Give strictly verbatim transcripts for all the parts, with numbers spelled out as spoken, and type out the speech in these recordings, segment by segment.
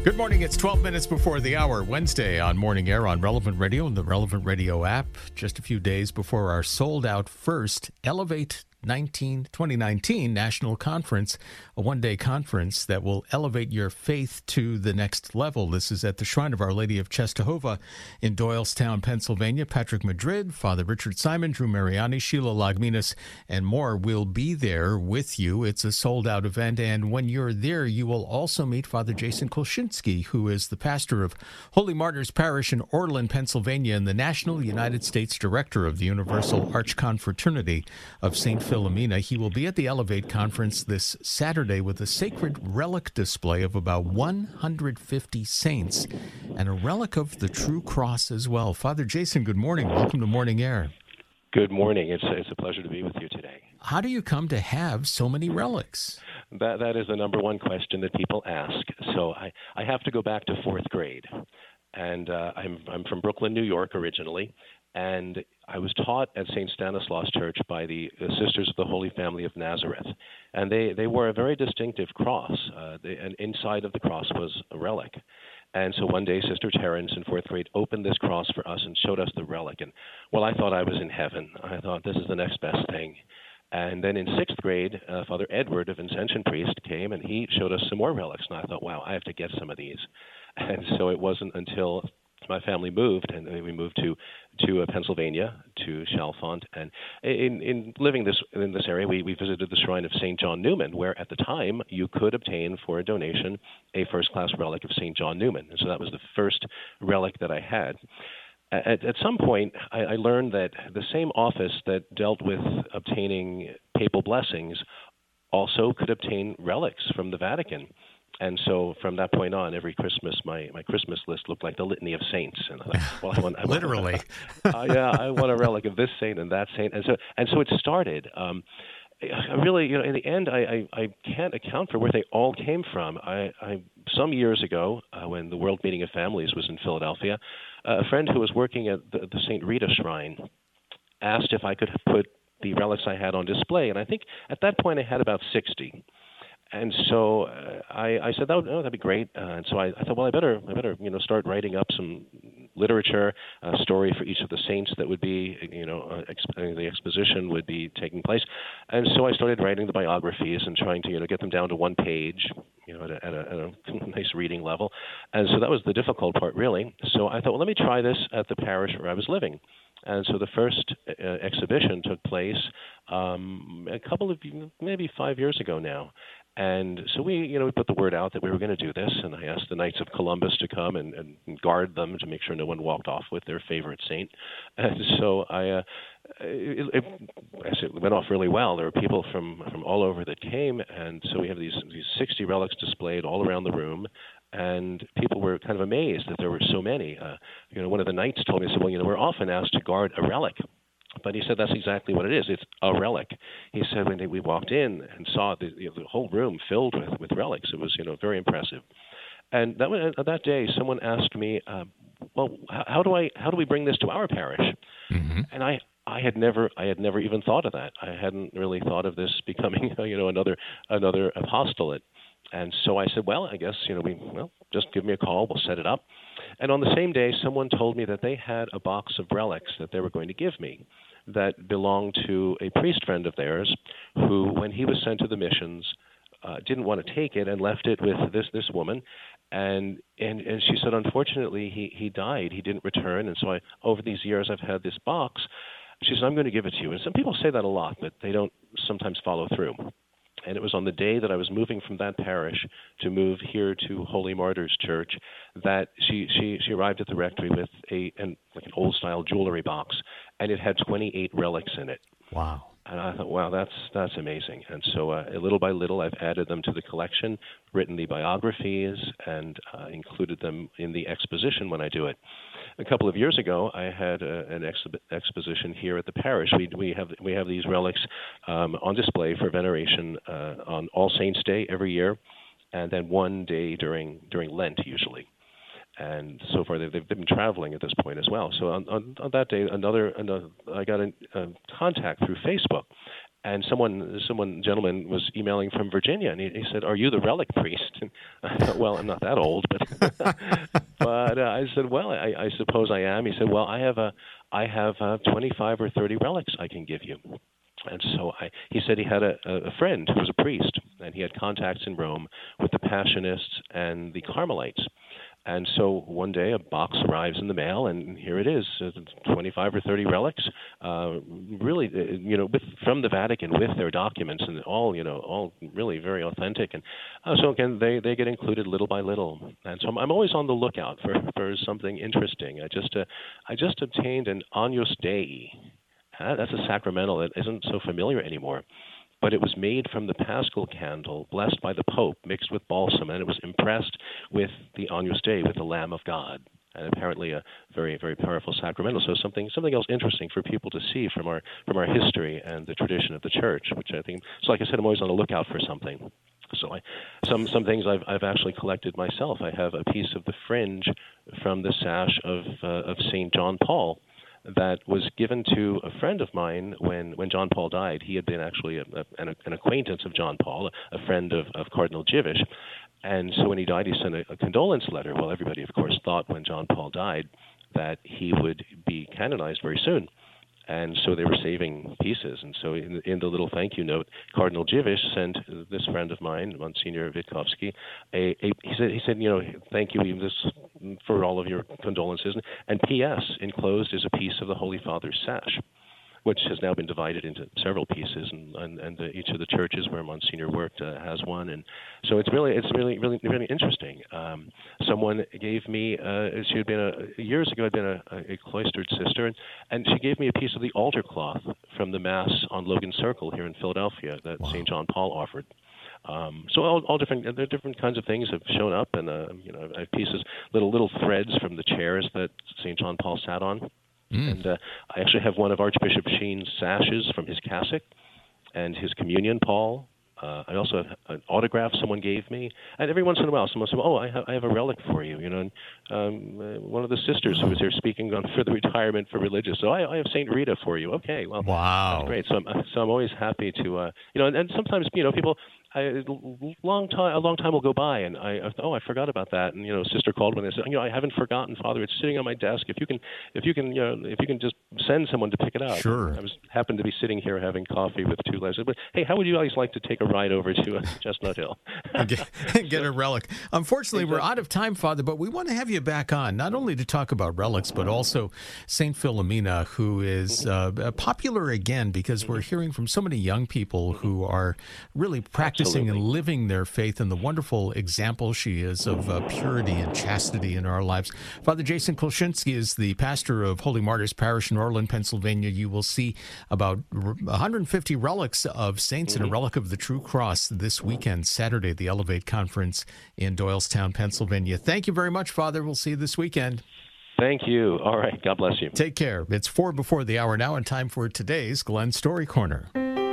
Good morning. It's twelve minutes before the hour, Wednesday on Morning Air on Relevant Radio and the Relevant Radio app. Just a few days before our sold-out first Elevate nineteen, twenty nineteen National Conference, a one-day conference that will elevate your faith to the next level. This is at the Shrine of Our Lady of Czestochowa in Doylestown, Pennsylvania. Patrick Madrid, Father Richard Simon, Drew Mariani, Sheila Lagminas, and more will be there with you. It's a sold-out event, and when you're there, you will also meet Father Jason Kolshinsky, who is the pastor of Holy Martyrs Parish in Orland, Pennsylvania, and the National United States Director of the Universal Archconfraternity of Saint Philomena. He will be at the Elevate Conference this Saturday with a sacred relic display of about one hundred fifty saints and a relic of the True Cross as well. Father Jason, good morning. Welcome to Morning Air. Good morning. It's it's a pleasure to be with you today. How do you come to have so many relics? That that is the number one question that people ask. So I, I have to go back to fourth grade, and uh, I'm I'm from Brooklyn, New York originally. And I was taught at Saint Stanislaus Church by the Sisters of the Holy Family of Nazareth. And they, they wore a very distinctive cross, uh, they, and inside of the cross was a relic. And so one day, Sister Terrence in fourth grade opened this cross for us and showed us the relic. And, well, I thought I was in heaven. I thought this is the next best thing. And then in sixth grade, uh, Father Edward, a Vincentian priest, came and he showed us some more relics. And I thought, wow, I have to get some of these. And so it wasn't until my family moved, and we moved to to uh, Pennsylvania, to Chalfont, and in, in living this in this area, we, we visited the shrine of Saint John Newman, where at the time you could obtain for a donation a first-class relic of Saint John Newman, and so that was the first relic that I had. At, at some point, I, I learned that the same office that dealt with obtaining papal blessings also could obtain relics from the Vatican. And so from that point on, every Christmas, my, my Christmas list looked like the Litany of Saints. And I thought, well, I want, I want, Literally. uh, yeah, I want a relic of this saint and that saint. And so and so it started. Um, I really, you know, in the end, I, I, I can't account for where they all came from. I, I some years ago, uh, when the World Meeting of Families was in Philadelphia, uh, a friend who was working at the, the Saint Rita Shrine asked if I could put the relics I had on display. And I think at that point I had about sixty. And so uh, I, I said, that would, oh, that'd be great. Uh, and so I, I thought, well, I better, I better, you know, start writing up some literature, a story for each of the saints that would be, you know, uh, exp- the exposition would be taking place. And so I started writing the biographies and trying to, you know, get them down to one page, you know, at a, at a, at a nice reading level. And so that was the difficult part, really. So I thought, well, let me try this at the parish where I was living. And so the first uh, exhibition took place um, a couple of, maybe five years ago now. And so we, you know, we put the word out that we were going to do this, and I asked the Knights of Columbus to come and, and guard them to make sure no one walked off with their favorite saint. And so I, uh, it, it, it went off really well. There were people from, from all over that came, and so we have these these sixty relics displayed all around the room. And people were kind of amazed that there were so many. Uh, you know, one of the knights told me, he said, well, you know, we're often asked to guard a relic. But he said that's exactly what it is. It's a relic. He said when we walked in and saw the, you know, the whole room filled with, with relics, it was, you know, very impressive. And that was, uh, that day, someone asked me, uh, well, how, how do I how do we bring this to our parish? Mm-hmm. And I. I had never, I had never even thought of that. I hadn't really thought of this becoming, you know, another, another apostolate. And so I said, well, I guess, you know, we, well, just give me a call. We'll set it up. And on the same day, someone told me that they had a box of relics that they were going to give me that belonged to a priest friend of theirs who, when he was sent to the missions, uh, didn't want to take it and left it with this, this woman. And, and, and she said, unfortunately, he, he died. He didn't return. And so I, over these years, I've had this box. She said, I'm going to give it to you. And some people say that a lot, but they don't sometimes follow through. And it was on the day that I was moving from that parish to move here to Holy Martyrs Church that she, she, she arrived at the rectory with a an, like an old-style jewelry box, and it had twenty-eight relics in it. Wow. And I thought, wow, that's that's amazing. And so uh, little by little, I've added them to the collection, written the biographies, and uh, included them in the exposition when I do it. A couple of years ago, I had a, an exhi- exposition here at the parish. We we have we have these relics um, on display for veneration uh, on All Saints' Day every year, and then one day during during Lent usually. And so far, they've, they've been traveling at this point as well. So on, on, on that day, another, another I got a, a contact through Facebook, And someone, someone gentleman was emailing from Virginia, and he, he said, "Are you the relic priest?" And I thought, "Well, I'm not that old, but but uh, I said, well, I, I suppose I am." He said, "Well, I have a, I have uh, twenty-five or thirty relics I can give you." And so I, he said he had a, a friend who was a priest, and he had contacts in Rome with the Passionists and the Carmelites. And so one day a box arrives in the mail, and here it is, uh, twenty-five or thirty relics, uh, really, uh, you know, with, from the Vatican with their documents, and all, you know, all really very authentic. And uh, so again, they, they get included little by little. And so I'm, I'm always on the lookout for, for something interesting. I just uh, I just obtained an Agnus Dei. Uh, that's a sacramental that isn't so familiar anymore. But it was made from the Paschal candle, blessed by the Pope, mixed with balsam, and it was impressed with the Agnus Dei, with the Lamb of God, and apparently a very, very powerful sacramental. So something, something else interesting for people to see from our from our history and the tradition of the Church, which I think. So, like I said, I'm always on the lookout for something. So, I, some some things I've I've actually collected myself. I have a piece of the fringe from the sash of uh, of Saint John Paul, that was given to a friend of mine when, when John Paul died. He had been actually a, a, an, an acquaintance of John Paul, a friend of, of Cardinal Dziwisz. And so when he died, he sent a, a condolence letter. Well, everybody, of course, thought when John Paul died that he would be canonized very soon. And so they were saving pieces. And so in, in the little thank you note, Cardinal Dziwisz sent this friend of mine, Monsignor Witkowski, a, a, he said, he said, you know, thank you this, for all of your condolences. And P S enclosed is a piece of the Holy Father's sash, which has now been divided into several pieces, and, and, and uh, each of the churches where Monsignor worked uh, has one, and so it's really, it's really, really, really interesting. Um, someone gave me, uh, she had been a, years ago, had been a, a cloistered sister, and, and she gave me a piece of the altar cloth from the Mass on Logan Circle here in Philadelphia that wow. Saint John Paul offered. Um, so all, all different, there are different kinds of things have shown up, and uh, you know, I have pieces, little little threads from the chairs that Saint John Paul sat on. Mm. And uh, I actually have one of Archbishop Sheen's sashes from his cassock and his communion pall. Uh, I also have an autograph someone gave me. And every once in a while, someone said, oh, I have, I have a relic for you. You know, and, um, uh, one of the sisters who was there speaking on for the retirement for religious. So I, I have Saint Rita for you. Okay, well, wow. That's great. So I'm, so I'm always happy to, uh, you know, and, and sometimes, you know, people, I, long time, a long time will go by, and I, I oh, I forgot about that. And you know, sister called when they said, you know, I haven't forgotten, Father. It's sitting on my desk. If you can, if you can, you know, if you can just send someone to pick it up. Sure. I was happened to be sitting here having coffee with two legs. But hey, how would you guys like to take a ride over to uh, Chestnut Hill? get, get a relic. Unfortunately, we're out of time, Father, but we want to have you back on, not only to talk about relics, but also Saint Philomena, who is uh, popular again because we're hearing from so many young people who are really practicing Absolutely. and living their faith, and the wonderful example she is of uh, purity and chastity in our lives. Father Jason Kulczynski is the pastor of Holy Martyrs Parish in Orland, Pennsylvania. You will see about one hundred fifty relics of saints mm-hmm. and a relic of the True Cross this weekend, Saturday, the Elevate Conference in Doylestown, Pennsylvania. Thank you very much, Father. We'll see you this weekend. Thank you. All right. God bless you. Take care. It's four before the hour now, and time for today's Glenn Story Corner.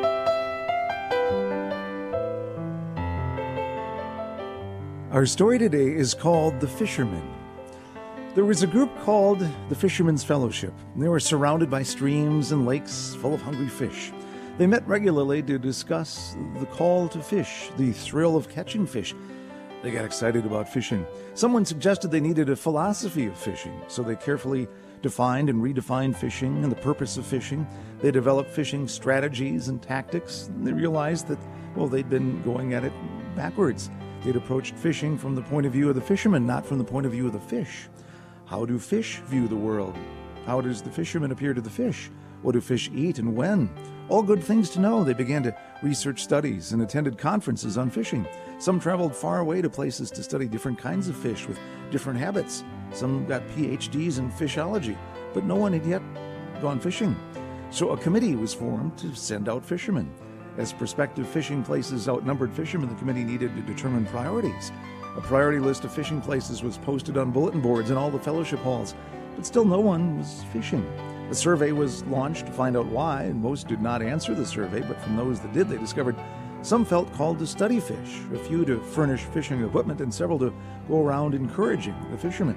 Our story today is called The Fishermen. There was a group called the Fishermen's Fellowship. They were surrounded by streams and lakes full of hungry fish. They met regularly to discuss the call to fish, the thrill of catching fish. They got excited about fishing. Someone suggested they needed a philosophy of fishing, so they carefully defined and redefined fishing and the purpose of fishing. They developed fishing strategies and tactics. And they realized that, well, they'd been going at it backwards. They'd approached fishing from the point of view of the fisherman, not from the point of view of the fish. How do fish view the world? How does the fisherman appear to the fish? What do fish eat and when? All good things to know. They began to research studies and attended conferences on fishing. Some traveled far away to places to study different kinds of fish with different habits. Some got P H Ds in fishology, but no one had yet gone fishing. So a committee was formed to send out fishermen. As prospective fishing places outnumbered fishermen, the committee needed to determine priorities. A priority list of fishing places was posted on bulletin boards in all the fellowship halls, but still no one was fishing. A survey was launched to find out why, and most did not answer the survey, but from those that did, they discovered some felt called to study fish, a few to furnish fishing equipment, and several to go around encouraging the fishermen.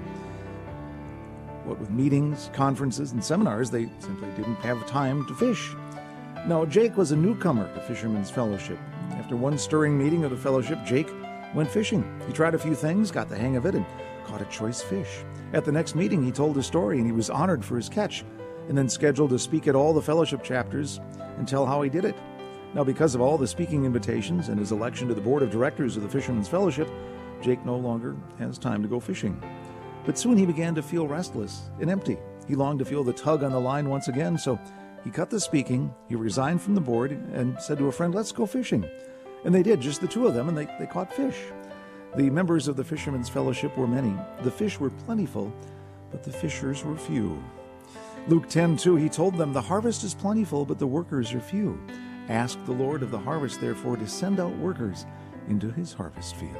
What with meetings, conferences, and seminars, they simply didn't have time to fish. Now, Jake was a newcomer to Fishermen's Fellowship. After one stirring meeting of the fellowship, Jake went fishing. He tried a few things, got the hang of it, and caught a choice fish. At the next meeting, he told his story, and he was honored for his catch, and then scheduled to speak at all the fellowship chapters and tell how he did it. Now, because of all the speaking invitations and his election to the board of directors of the Fishermen's Fellowship, Jake no longer has time to go fishing. But soon he began to feel restless and empty. He longed to feel the tug on the line once again, so he cut the speaking, he resigned from the board, and said to a friend, "Let's go fishing." And they did, just the two of them, and they, they caught fish. The members of the Fishermen's Fellowship were many. The fish were plentiful, but the fishers were few. Luke ten two, he told them, "The harvest is plentiful, but the workers are few. Ask the Lord of the harvest, therefore, to send out workers into his harvest field."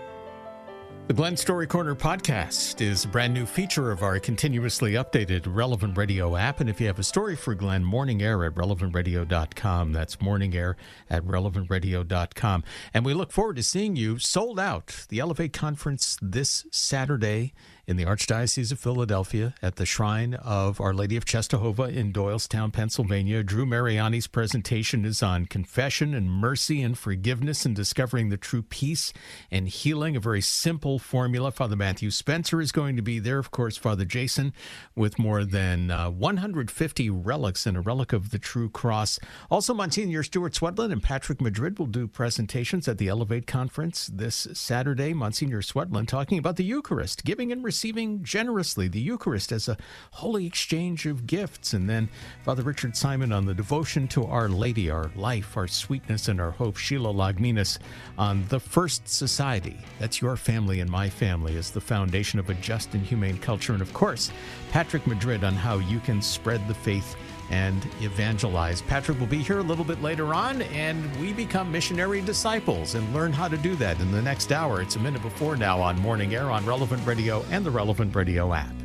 The Glenn Story Corner podcast is a brand new feature of our continuously updated Relevant Radio app. And if you have a story for Glenn, Morning Air at relevant radio dot com. That's Morning Air at relevant radio dot com. And we look forward to seeing you sold out. The Elevate Conference this Saturday in the Archdiocese of Philadelphia at the Shrine of Our Lady of Czestochowa in Doylestown, Pennsylvania. Drew Mariani's presentation is on confession and mercy and forgiveness and discovering the true peace and healing, a very simple formula. Father Matthew Spencer is going to be there. Of course, Father Jason with more than uh, one hundred fifty relics and a relic of the true cross. Also, Monsignor Stuart Swedlund and Patrick Madrid will do presentations at the Elevate Conference this Saturday. Monsignor Swedlund talking about the Eucharist, giving and receiving generously the Eucharist as a holy exchange of gifts. And then Father Richard Simon on the devotion to Our Lady, our life, our sweetness, and our hope. Sheila Lagminas on the First Society. That's your family and my family as the foundation of a just and humane culture. And of course, Patrick Madrid on how you can spread the faith and evangelize. Patrick will be here a little bit later on, and we become missionary disciples and learn how to do that in the next hour. It's a minute before now on Morning Air on Relevant Radio and the Relevant Radio app.